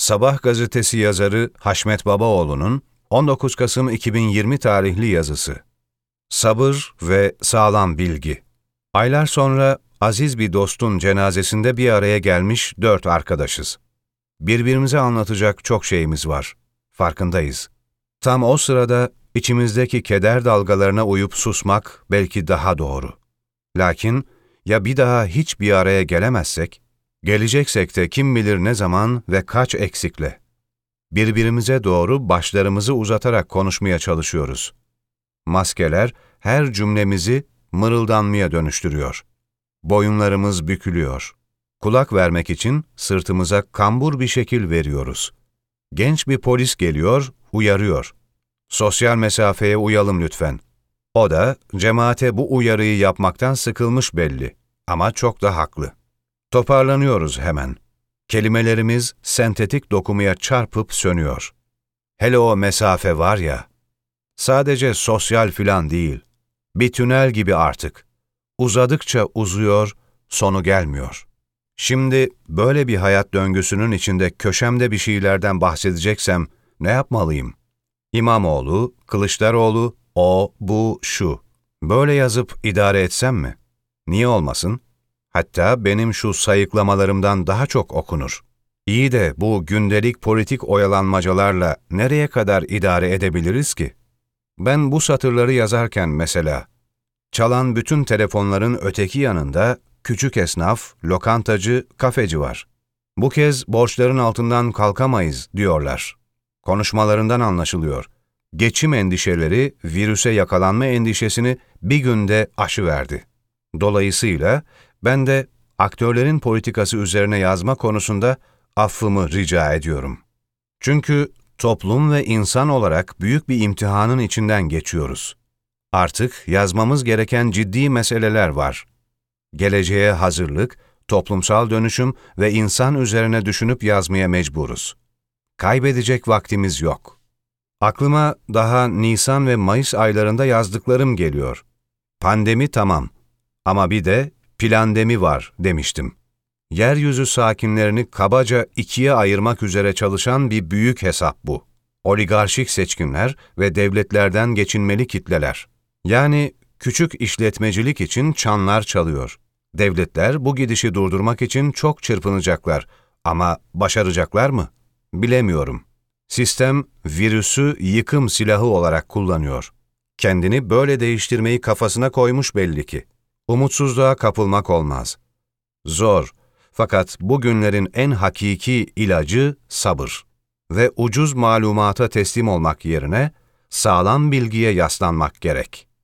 Sabah gazetesi yazarı Haşmet Babaoğlu'nun 19 Kasım 2020 tarihli yazısı. Sabır ve sağlam bilgi. Aylar sonra aziz bir dostun cenazesinde bir araya gelmiş 4 arkadaşız. Birbirimize anlatacak çok şeyimiz var. Farkındayız. Tam o sırada içimizdeki keder dalgalarına uyup susmak belki daha doğru. Lakin ya bir daha hiç bir araya gelemezsek, geleceksek de kim bilir ne zaman ve kaç eksikle. Birbirimize doğru başlarımızı uzatarak konuşmaya çalışıyoruz. Maskeler her cümlemizi mırıldanmaya dönüştürüyor. Boyunlarımız bükülüyor. Kulak vermek için sırtımıza kambur bir şekil veriyoruz. Genç bir polis geliyor, uyarıyor. Sosyal mesafeye uyalım lütfen. O da cemaate bu uyarıyı yapmaktan sıkılmış belli ama çok da haklı. Toparlanıyoruz hemen. Kelimelerimiz sentetik dokumaya çarpıp sönüyor. Hele o mesafe var ya, sadece sosyal filan değil, bir tünel gibi artık. Uzadıkça uzuyor, sonu gelmiyor. Şimdi böyle bir hayat döngüsünün içinde köşemde bir şeylerden bahsedeceksem ne yapmalıyım? İmamoğlu, Kılıçdaroğlu, o, bu, şu. Böyle yazıp idare etsem mi? Niye olmasın? Hatta benim şu sayıklamalarımdan daha çok okunur. İyi de bu gündelik politik oyalanmacalarla nereye kadar idare edebiliriz ki? Ben bu satırları yazarken mesela, çalan bütün telefonların öteki yanında küçük esnaf, lokantacı, kafeci var. Bu kez borçların altından kalkamayız diyorlar. Konuşmalarından anlaşılıyor. Geçim endişeleri, virüse yakalanma endişesini bir günde aşıverdi. Dolayısıyla ben de aktörlerin politikası üzerine yazma konusunda affımı rica ediyorum. Çünkü toplum ve insan olarak büyük bir imtihanın içinden geçiyoruz. Artık yazmamız gereken ciddi meseleler var. Geleceğe hazırlık, toplumsal dönüşüm ve insan üzerine düşünüp yazmaya mecburuz. Kaybedecek vaktimiz yok. Aklıma daha Nisan ve Mayıs aylarında yazdıklarım geliyor. Pandemi tamam ama bir de plandemi var demiştim. Yeryüzü sakinlerini kabaca ikiye ayırmak üzere çalışan bir büyük hesap bu. Oligarşik seçkinler ve devletlerden geçinmeli kitleler. Yani küçük işletmecilik için çanlar çalıyor. Devletler bu gidişi durdurmak için çok çırpınacaklar ama başaracaklar mı? Bilemiyorum. Sistem virüsü yıkım silahı olarak kullanıyor. Kendini böyle değiştirmeyi kafasına koymuş belli ki. Umutsuzluğa kapılmak olmaz. Zor, fakat bugünlerin en hakiki ilacı sabır. Ve ucuz malumata teslim olmak yerine sağlam bilgiye yaslanmak gerek.